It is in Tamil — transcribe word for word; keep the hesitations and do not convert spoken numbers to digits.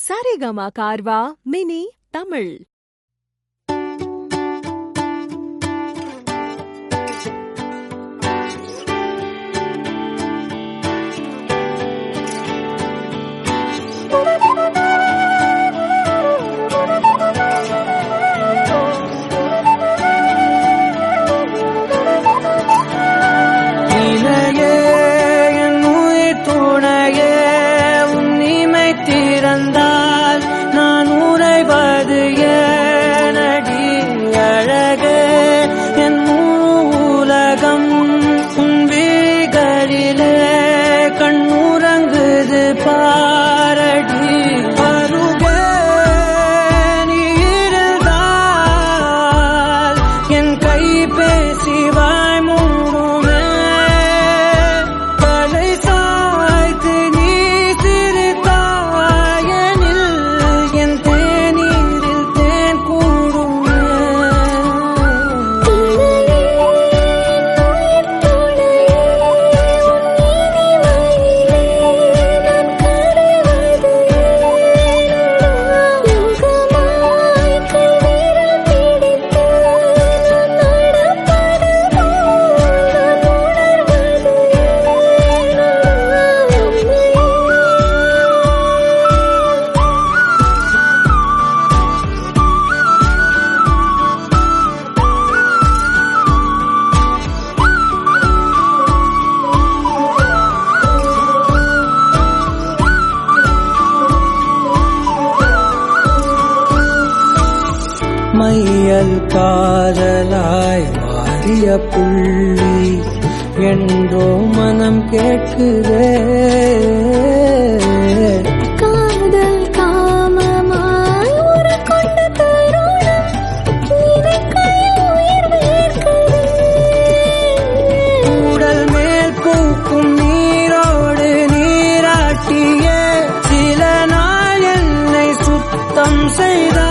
சரிகமா கார்வா மினி தமிழ். நான் உரைவது ஏனடி அழகே என் மூலகம் உன் வீகளிலே கண்ணுறங்குது பாரடி அருகே நீ இருந்தால் என் கை பேசி வாய் மூடுமே தலை சாய்த்து நீ மையல் காதலாய் மாறிய புள்ளி என்றோ மனம் கேட்குதே காதல் காமமாய் ஒரு கொண்ட தருணம் உயிர் உடல் மேல் பூக்கும் நீரோடு நீராட்டிய சில நாள் என்னை சுத்தம் செய்த